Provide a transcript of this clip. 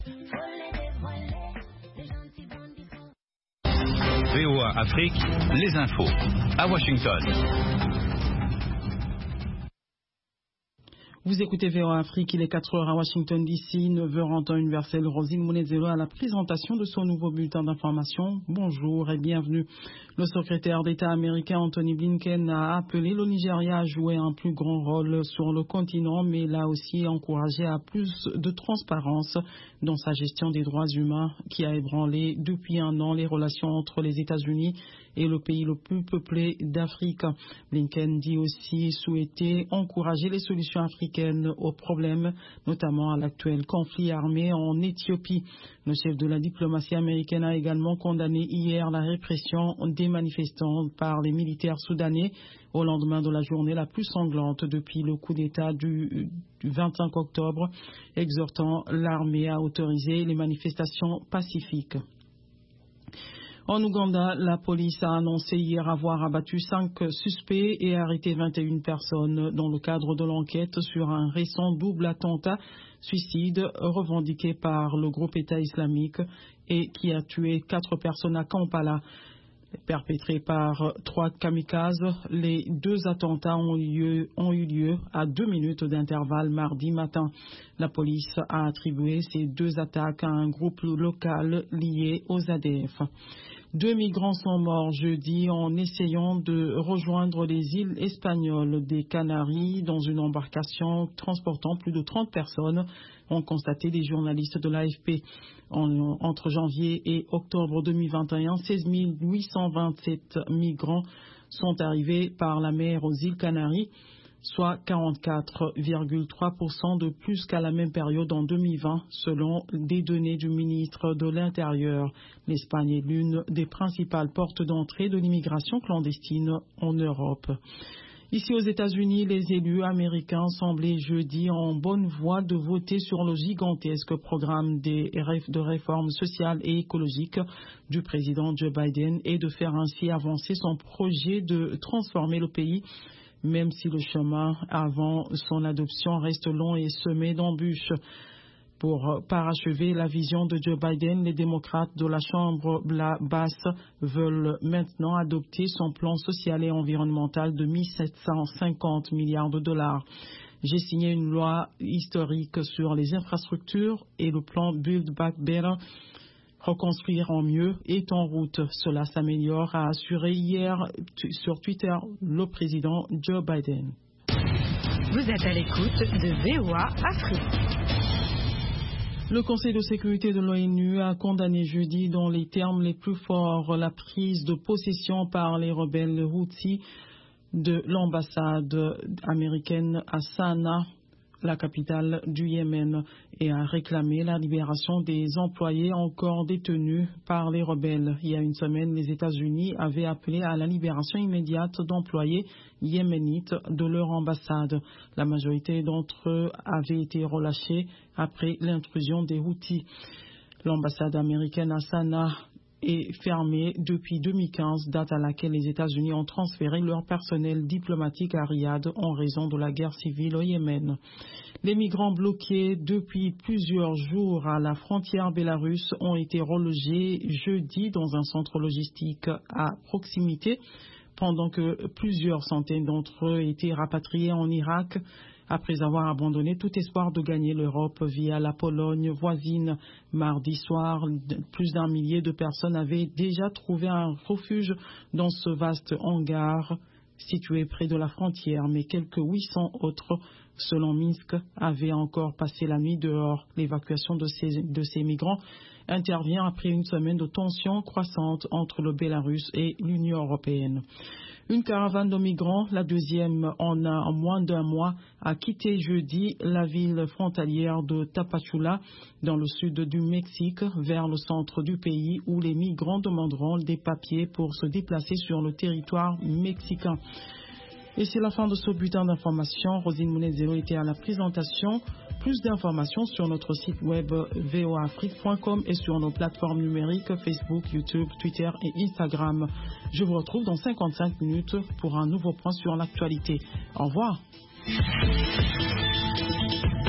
VOA Afrique, les infos. À Washington. Vous écoutez VOA Afrique, il est 4h à Washington DC, 9h en temps universel. Rosine Mounezero à la présentation de son nouveau bulletin d'information. Bonjour et bienvenue. Le secrétaire d'État américain Anthony Blinken a appelé le Nigeria à jouer un plus grand rôle sur le continent, mais l'a aussi encouragé à plus de transparence dans sa gestion des droits humains qui a ébranlé depuis un an les relations entre les États-Unis et le pays le plus peuplé d'Afrique. Blinken dit aussi souhaiter encourager les solutions africaines aux problèmes, notamment à l'actuel conflit armé en Éthiopie. Le chef de la diplomatie américaine a également condamné hier la répression des manifestants par les militaires soudanais au lendemain de la journée la plus sanglante depuis le coup d'État du 25 octobre, exhortant l'armée à autoriser les manifestations pacifiques. En Ouganda, la police a annoncé hier avoir abattu 5 suspects et arrêté 21 personnes dans le cadre de l'enquête sur un récent double attentat suicide revendiqué par le groupe État islamique et qui a tué 4 personnes à Kampala. Perpétrés par 3 kamikazes, les 2 attentats ont eu lieu à 2 minutes d'intervalle mardi matin. La police a attribué ces 2 attaques à un groupe local lié aux ADF. 2 migrants sont morts jeudi en essayant de rejoindre les îles espagnoles des Canaries dans une embarcation transportant plus de 30 personnes, ont constaté des journalistes de l'AFP. Entre janvier et octobre 2021, 16 827 migrants sont arrivés par la mer aux îles Canaries, soit 44,3% de plus qu'à la même période en 2020, selon des données du ministre de l'Intérieur. L'Espagne est l'une des principales portes d'entrée de l'immigration clandestine en Europe. Ici aux États-Unis, les élus américains semblaient jeudi en bonne voie de voter sur le gigantesque programme de réformes sociales et écologiques du président Joe Biden et de faire ainsi avancer son projet de transformer le pays, même si le chemin avant son adoption reste long et semé d'embûches. Pour parachever la vision de Joe Biden, les démocrates de la Chambre basse veulent maintenant adopter son plan social et environnemental de 1 750 milliards de dollars. J'ai signé une loi historique sur les infrastructures et le plan Build Back Better, reconstruire en mieux, est en route. Cela s'améliore, a assuré hier sur Twitter le président Joe Biden. Vous êtes à l'écoute de VOA Afrique. Le Conseil de sécurité de l'ONU a condamné jeudi dans les termes les plus forts la prise de possession par les rebelles Houthis de l'ambassade américaine à Sanaa, la capitale du Yémen, et a réclamé la libération des employés encore détenus par les rebelles. Il y a une semaine, les États-Unis avaient appelé à la libération immédiate d'employés yéménites de leur ambassade. La majorité d'entre eux avaient été relâchés après l'intrusion des Houthis. L'ambassade américaine à Sanaa est fermée depuis 2015, date à laquelle les États-Unis ont transféré leur personnel diplomatique à Riyad en raison de la guerre civile au Yémen. Les migrants bloqués depuis plusieurs jours à la frontière bélarusse ont été relogés jeudi dans un centre logistique à proximité, pendant que plusieurs centaines d'entre eux étaient rapatriés en Irak après avoir abandonné tout espoir de gagner l'Europe via la Pologne voisine. Mardi soir, plus d'1 millier de personnes avaient déjà trouvé un refuge dans ce vaste hangar situé près de la frontière, mais quelques 800 autres, selon Minsk, avaient encore passé la nuit dehors. L'évacuation de ces migrants intervient après une semaine de tensions croissantes entre le Bélarus et l'Union européenne. Une caravane de migrants, la deuxième en moins d'1 mois, a quitté jeudi la ville frontalière de Tapachula, dans le sud du Mexique, vers le centre du pays où les migrants demanderont des papiers pour se déplacer sur le territoire mexicain. Et c'est la fin de ce bulletin d'information. Rosine Mounezero était à la présentation. Plus d'informations sur notre site web voaafrique.com et sur nos plateformes numériques Facebook, YouTube, Twitter et Instagram. Je vous retrouve dans 55 minutes pour un nouveau point sur l'actualité. Au revoir.